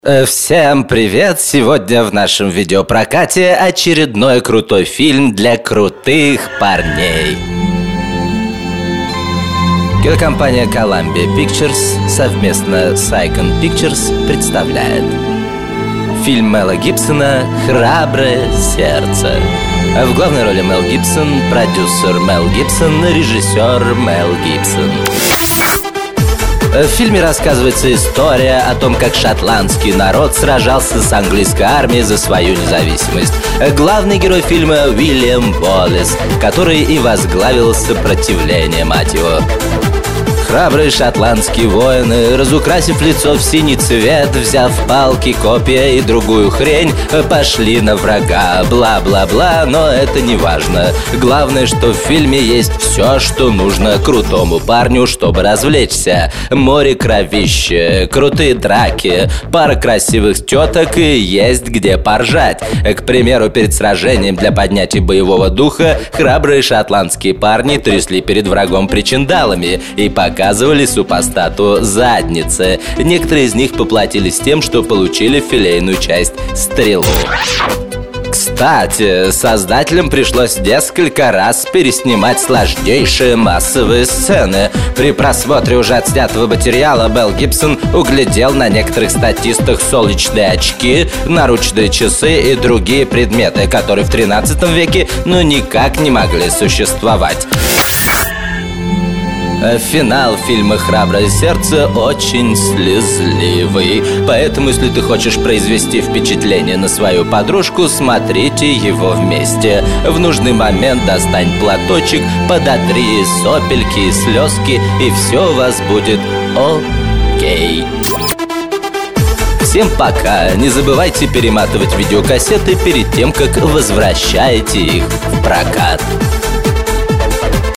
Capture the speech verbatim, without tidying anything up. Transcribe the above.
Э, Всем привет! Сегодня в нашем видеопрокате очередной крутой фильм для крутых парней. Кинокомпания Columbia Pictures совместно с Icon Pictures представляет фильм Мэла Гибсона «Храброе сердце». В главной роли Мел Гибсон, продюсер Мел Гибсон, режиссер Мел Гибсон. В фильме рассказывается история о том, как шотландский народ сражался с английской армией за свою независимость. Главный герой фильма Уильям Уоллес, который и возглавил сопротивление, мать его. Храбрые шотландские воины, разукрасив лицо в синий цвет, взяв палки, копья и другую хрень, пошли на врага. Бла-бла-бла, но это не важно. Главное, что в фильме есть все, что нужно крутому парню, чтобы развлечься. Море кровище, крутые драки, пара красивых теток и есть где поржать. К примеру, перед сражением для поднятия боевого духа храбрые шотландские парни трясли перед врагом причиндалами и пока показывали супостату задницы. Некоторые из них поплатились тем, что получили филейную часть стрелу. Кстати, создателям пришлось несколько раз переснимать сложнейшие массовые сцены. При просмотре уже отснятого материала Мел Гибсон углядел на некоторых статистах солнечные очки, наручные часы и другие предметы, которые в тринадцатом веке ну никак не могли существовать. Финал фильма «Храброе сердце» очень слезливый. Поэтому, если ты хочешь произвести впечатление на свою подружку, смотрите его вместе. В нужный момент достань платочек, подотри сопельки и слезки, и все у вас будет окей. Всем пока! Не забывайте перематывать видеокассеты перед тем, как возвращаете их в прокат.